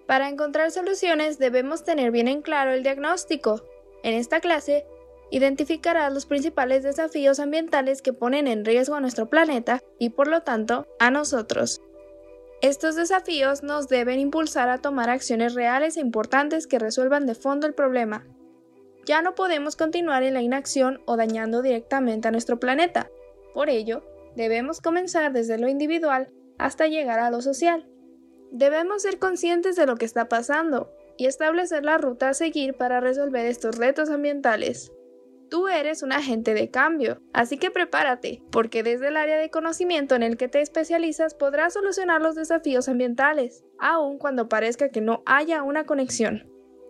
Para encontrar soluciones debemos tener bien en claro el diagnóstico. En esta clase, identificarás los principales desafíos ambientales que ponen en riesgo a nuestro planeta y por lo tanto a nosotros. Estos desafíos nos deben impulsar a tomar acciones reales e importantes que resuelvan de fondo el problema. Ya no podemos continuar en la inacción o dañando directamente a nuestro planeta. Por ello, debemos comenzar desde lo individual hasta llegar a lo social. Debemos ser conscientes de lo que está pasando y establecer la ruta a seguir para resolver estos retos ambientales. Tú eres un agente de cambio, así que prepárate, porque desde el área de conocimiento en el que te especializas podrás solucionar los desafíos ambientales, aun cuando parezca que no haya una conexión.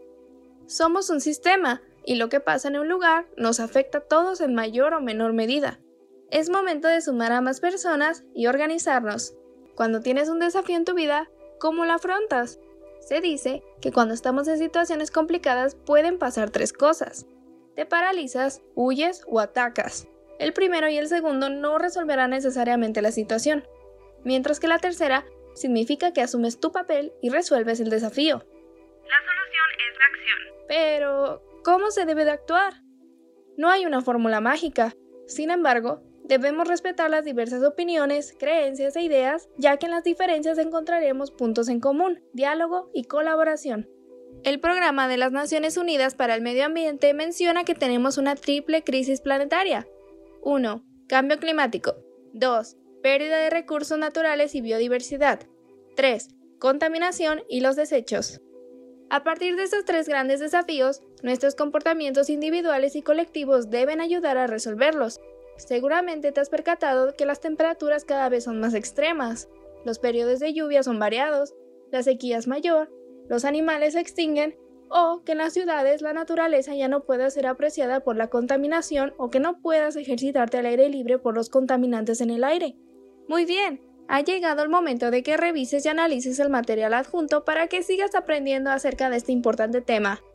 Somos un sistema, y lo que pasa en un lugar nos afecta a todos en mayor o menor medida. Es momento de sumar a más personas y organizarnos. Cuando tienes un desafío en tu vida, ¿cómo lo afrontas? Se dice que cuando estamos en situaciones complicadas pueden pasar tres cosas. Te paralizas, huyes o atacas. El primero y el segundo no resolverán necesariamente la situación, mientras que la tercera significa que asumes tu papel y resuelves el desafío. La solución es la acción. Pero, ¿cómo se debe de actuar? No hay una fórmula mágica. Sin embargo, debemos respetar las diversas opiniones, creencias e ideas, ya que en las diferencias encontraremos puntos en común, diálogo y colaboración. El Programa de las Naciones Unidas para el Medio Ambiente menciona que tenemos una triple crisis planetaria. 1. Cambio climático. 2. Pérdida de recursos naturales y biodiversidad. 3. Contaminación y los desechos. A partir de estos tres grandes desafíos, nuestros comportamientos individuales y colectivos deben ayudar a resolverlos. Seguramente te has percatado que las temperaturas cada vez son más extremas, los periodos de lluvia son variados, la sequía es mayor, los animales se extinguen, o que en las ciudades la naturaleza ya no puede ser apreciada por la contaminación o que no puedas ejercitarte al aire libre por los contaminantes en el aire. Muy bien, ha llegado el momento de que revises y analices el material adjunto para que sigas aprendiendo acerca de este importante tema.